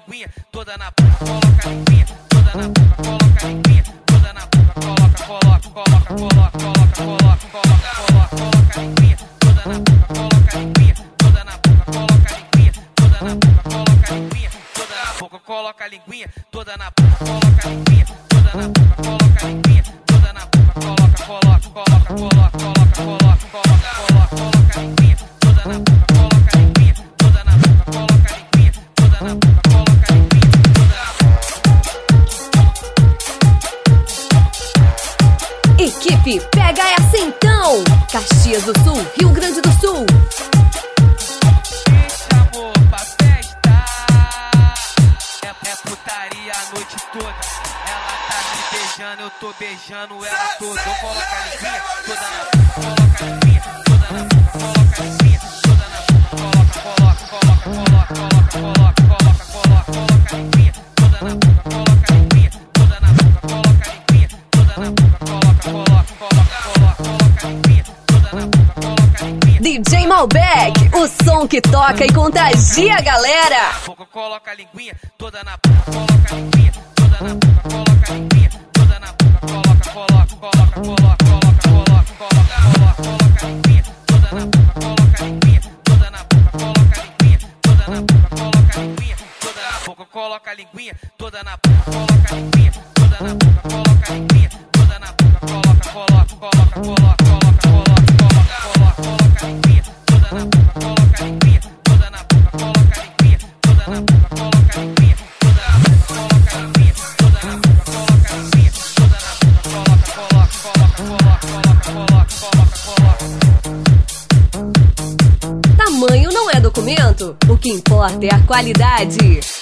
linguinha toda na boca, coloca a linguinha toda na boca, coloca a linguinha toda na boca, coloca, coloca, coloca, coloca, coloca, coloca, coloca, coloca, coloca a linguinha toda na boca, coloca a linguinha toda na boca, coloca a linguinha toda na boca, coloca a linguinha toda na boca, coloca a linguinha toda na boca, coloca a linguinha toda na boca, coloca a linguinha toda na boca, coloca, coloca, coloca, coloca, coloca, coloca, coloca, coloca, coloca a linguinha toda na boca, coloca a linguinha toda na boca, coloca a linguinha toda na boca, coloca a linguinha toda na boca. Equipe Pega Essa Então, Caxias do Sul, Rio Grande do Sul. Me chamou pra festa, é putaria a noite toda. Ela tá me beijando, eu tô beijando ela toda. Eu coloco a linguinha toda na boca, coloca a linguinha toda na boca, coloca a linguinha toda na boca, coloca, coloca, coloca, coloca, coloca, coloca, coloca, coloca a linguinha toda na boca, coloca a linguinha toda na boca, coloca a linguinha toda na boca, coloca, coloca, coloca, coloca, coloca a linguinha toda na boca, coloca a linguinha. DJ Malbec, o som que toca e contagia a galera. Coloca a linguinha toda na boca, coloca a linguinha toda na boca, coloca a linguinha toda na boca, coloca, coloca, coloca, coloca, coloca, coloca, coloca, coloca, coloca a linguinha toda na boca, coloca a linguinha toda na boca, coloca a linguinha toda na boca, coloca a linguinha toda na boca, coloca a linguinha toda na boca, coloca a linguinha toda na boca, coloca a linguinha toda na boca, coloca, coloca, coloca, coloca, coloca, coloca, coloca, coloca, coloca a linguinha toda na boca, coloca a linguinha toda na boca, coloca a linguinha toda na boca, coloca a linguinha toda na boca, coloca a linguinha toda na boca, coloca a linguinha toda na boca, coloca, coloca, coloca, coloca, coloca, coloca. Tamanho não é documento, o que importa é a qualidade.